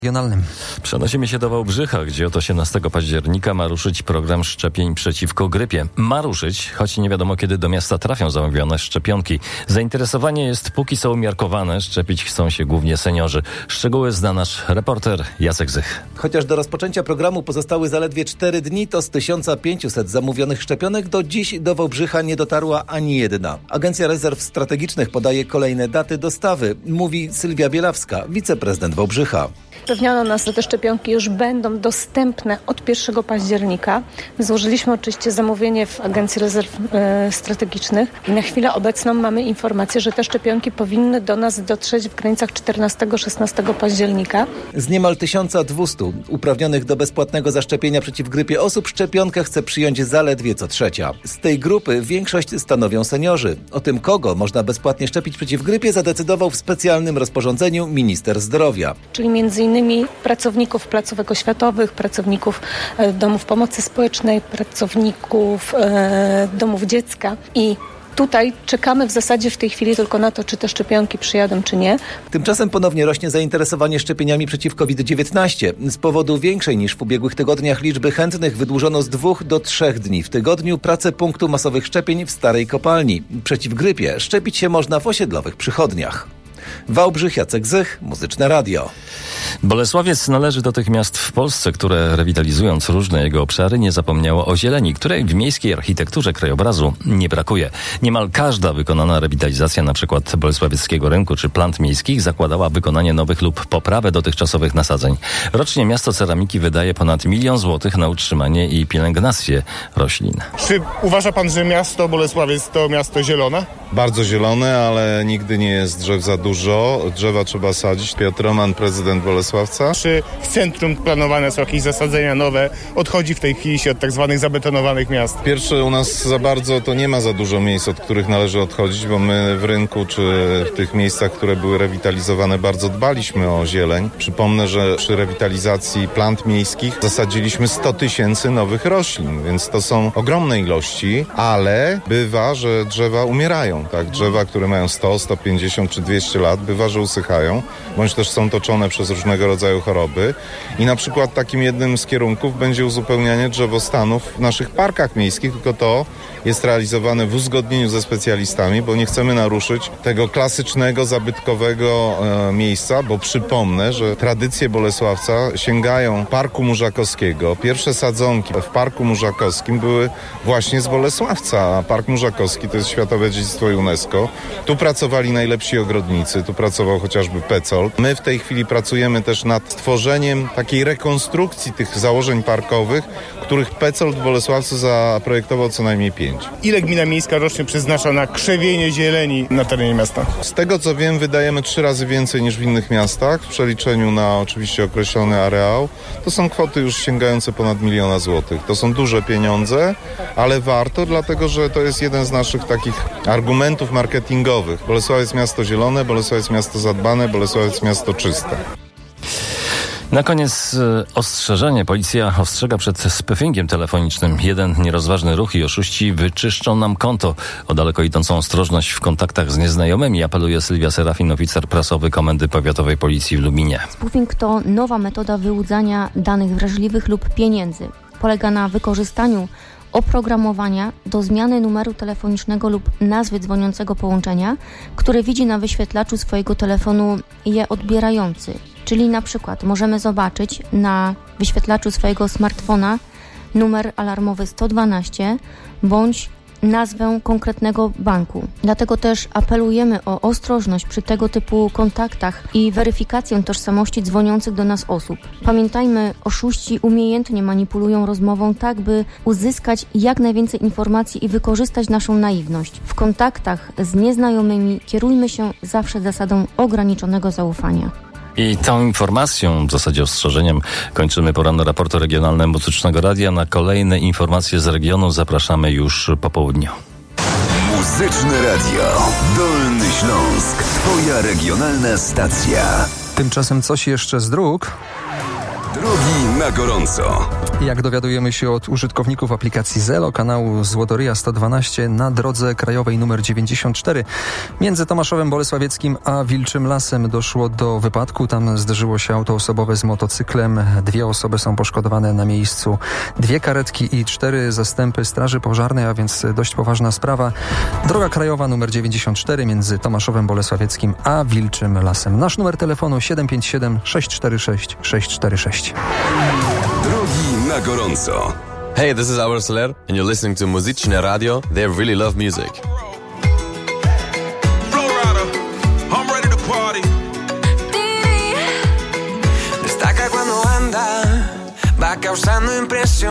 Regionalnym. Przenosimy się do Wałbrzycha, gdzie od 18 października ma ruszyć program szczepień przeciwko grypie. Ma ruszyć, choć nie wiadomo kiedy do miasta trafią zamówione szczepionki. Zainteresowanie jest póki co umiarkowane. Szczepić chcą się głównie seniorzy. Szczegóły zna nasz reporter Jacek Zych. Chociaż do rozpoczęcia programu pozostały zaledwie 4 dni, to z 1500 zamówionych szczepionek do dziś do Wałbrzycha nie dotarła ani jedna. Agencja Rezerw Strategicznych podaje kolejne daty dostawy, mówi Sylwia Bielawska, wiceprezydent Wałbrzycha. Zapewniono nas, że te szczepionki już będą dostępne od 1 października. Złożyliśmy oczywiście zamówienie w Agencji Rezerw Strategicznych i na chwilę obecną mamy informację, że te szczepionki powinny do nas dotrzeć w granicach 14-16 października. Z niemal 1200 uprawnionych do bezpłatnego zaszczepienia przeciw grypie osób szczepionkę chce przyjąć zaledwie co trzecia. Z tej grupy większość stanowią seniorzy. O tym, kogo można bezpłatnie szczepić przeciw grypie, zadecydował w specjalnym rozporządzeniu minister zdrowia. Czyli m.in. pracowników placówek oświatowych, pracowników domów pomocy społecznej, pracowników domów dziecka i tutaj czekamy w zasadzie w tej chwili tylko na to, czy te szczepionki przyjadą, czy nie. Tymczasem ponownie rośnie zainteresowanie szczepieniami przeciw COVID-19. Z powodu większej niż w ubiegłych tygodniach liczby chętnych wydłużono z 2 do 3 dni w tygodniu pracę punktu masowych szczepień w Starej Kopalni. Przeciw grypie szczepić się można w osiedlowych przychodniach. Wałbrzych, Jacek Zych, Muzyczne Radio. Bolesławiec należy do tych miast w Polsce, które rewitalizując różne jego obszary nie zapomniało o zieleni, której w miejskiej architekturze krajobrazu nie brakuje. Niemal każda wykonana rewitalizacja np. Bolesławieckiego Rynku czy plant miejskich zakładała wykonanie nowych lub poprawę dotychczasowych nasadzeń. Rocznie miasto ceramiki wydaje ponad 1 000 000 złotych na utrzymanie i pielęgnację roślin. Czy uważa pan, że miasto Bolesławiec to miasto zielone? Bardzo zielone, ale nigdy nie jest drzew za dużo. Drzewa trzeba sadzić. Piotr Roman, prezydent Bolesławca. Czy w centrum planowane są jakieś zasadzenia nowe? Odchodzi w tej chwili się od tak zwanych zabetonowanych miast. Pierwsze, u nas za bardzo to nie ma za dużo miejsc, od których należy odchodzić, bo my w Rynku czy w tych miejscach, które były rewitalizowane, bardzo dbaliśmy o zieleń. Przypomnę, że przy rewitalizacji plant miejskich zasadziliśmy 100 000 nowych roślin, więc to są ogromne ilości, ale bywa, że drzewa umierają. Tak? Drzewa, które mają 100, 150 czy 200 lat, bywa, że usychają, bądź też są toczone przez różnego rodzaju choroby. I na przykład takim jednym z kierunków będzie uzupełnianie drzewostanów w naszych parkach miejskich, tylko to jest realizowane w uzgodnieniu ze specjalistami, bo nie chcemy naruszyć tego klasycznego, zabytkowego miejsca, bo przypomnę, że tradycje Bolesławca sięgają Parku Murzakowskiego. Pierwsze sadzonki w Parku Murzakowskim były właśnie z Bolesławca, a Park Murzakowski to jest Światowe Dziedzictwo UNESCO. Tu pracowali najlepsi ogrodnicy, tu pracował chociażby Petzold. My w tej chwili pracujemy też nad tworzeniem takiej rekonstrukcji tych założeń parkowych, których Petzold w Bolesławcu zaprojektował co najmniej 5. Ile gmina miejska rocznie przeznacza na krzewienie zieleni na terenie miasta? Z tego co wiem, wydajemy 3 razy więcej niż w innych miastach, w przeliczeniu na oczywiście określony areał. To są kwoty już sięgające ponad 1 000 000 złotych. To są duże pieniądze, ale warto, dlatego że to jest jeden z naszych takich argumentów marketingowych. Bolesławiec miasto zielone, Bolesławiec miasto zadbane, Bolesławiec miasto czyste. Na koniec ostrzeżenie. Policja ostrzega przed spoofingiem telefonicznym. Jeden nierozważny ruch i oszuści wyczyszczą nam konto. O daleko idącą ostrożność w kontaktach z nieznajomymi apeluje Sylwia Serafin, oficer prasowy Komendy Powiatowej Policji w Lubinie. Spoofing to nowa metoda wyłudzania danych wrażliwych lub pieniędzy. Polega na wykorzystaniu oprogramowania do zmiany numeru telefonicznego lub nazwy dzwoniącego połączenia, które widzi na wyświetlaczu swojego telefonu je odbierający. Czyli na przykład możemy zobaczyć na wyświetlaczu swojego smartfona numer alarmowy 112 bądź nazwę konkretnego banku. Dlatego też apelujemy o ostrożność przy tego typu kontaktach i weryfikację tożsamości dzwoniących do nas osób. Pamiętajmy, oszuści umiejętnie manipulują rozmową tak, by uzyskać jak najwięcej informacji i wykorzystać naszą naiwność. W kontaktach z nieznajomymi kierujmy się zawsze zasadą ograniczonego zaufania. I tą informacją, w zasadzie ostrzeżeniem, kończymy poranne raporty regionalne Muzycznego Radia. Na kolejne informacje z regionu zapraszamy już po południu. Muzyczne Radio. Dolny Śląsk. Twoja regionalna stacja. Tymczasem coś jeszcze z dróg. Drogi na gorąco. Jak dowiadujemy się od użytkowników aplikacji Zelo, kanału Złotoryja 112 na drodze krajowej nr 94 między Tomaszowem Bolesławieckim a Wilczym Lasem doszło do wypadku. Tam zderzyło się auto osobowe z motocyklem. 2 osoby są poszkodowane na miejscu. 2 karetki i 4 zastępy straży pożarnej, a więc dość poważna sprawa. Droga krajowa nr 94 między Tomaszowem Bolesławieckim a Wilczym Lasem. Nasz numer telefonu 757 646 646. Drogi na gorąco. Hey, this is Our Soler and you're listening to Muzyczne Radio. They really love music. Destaca cuando anda, va causando impresión.